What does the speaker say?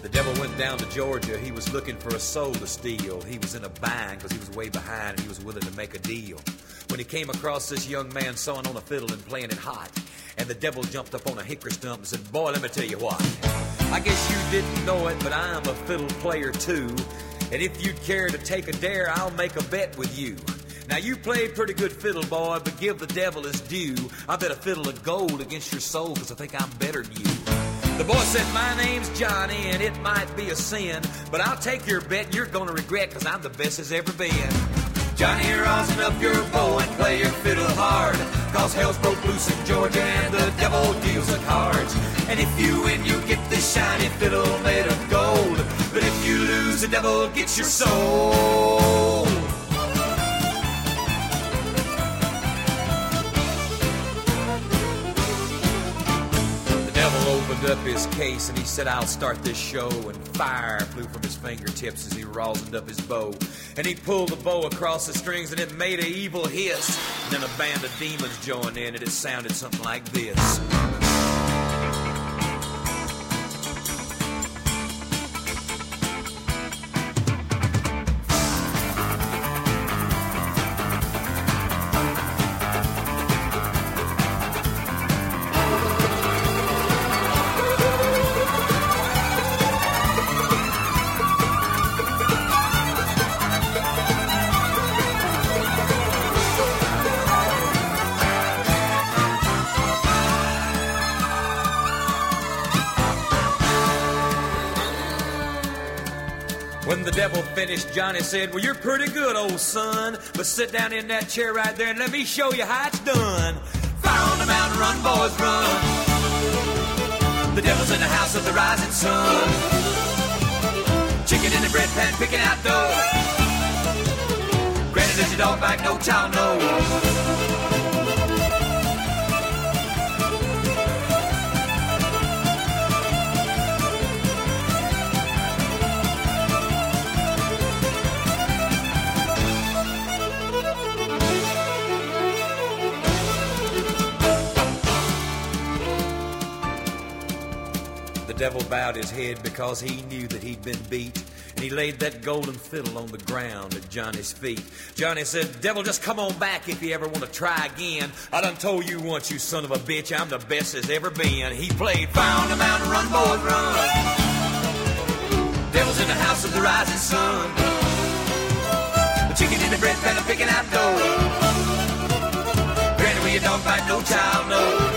The devil went down to Georgia. He was looking for a soul to steal. He was in a bind because he was way behind and he was willing to make a deal. When he came across this young man sawing on a fiddle and playing it hot, and the devil jumped up on a hickory stump and said, boy, let me tell you what. I guess you didn't know it, but I'm a fiddle player too. And if you'd care to take a dare, I'll make a bet with you. Now you play pretty good fiddle, boy, but give the devil his due. I bet a fiddle of gold against your soul, because I think I'm better than you. The boy said, my name's Johnny, and it might be a sin, but I'll take your bet and you're gonna regret, because I'm the best as ever been. Johnny, rosin up your bow and play your fiddle hard, cause hell's broke loose in Georgia and the devil deals the cards. And if you win, you get this shiny fiddle made of gold, but if you lose, the devil gets your soul. Opened up his case and he said, I'll start this show, and fire flew from his fingertips as he rosined up his bow, and he pulled the bow across the strings and it made an evil hiss, and then a band of demons joined in and it sounded something like this. When the devil finished, Johnny said, well, you're pretty good, old son, but sit down in that chair right there and let me show you how it's done. Fire on the mountain, run, boys, run. The devil's in the house of the rising sun. Chicken in the bread pan, picking out dough. Granted, as your dog back, no child knows. The devil bowed his head because he knew that he'd been beat, and he laid that golden fiddle on the ground at Johnny's feet. Johnny said, devil, just come on back if you ever want to try again. I done told you once, you son of a bitch, I'm the best as ever been. He played Fire on the Mountain, run, boys, run. Devil's in the house of the rising sun. The chicken in the bread pan, I'm picking out dough. Granny, with your dog bite, no child knows.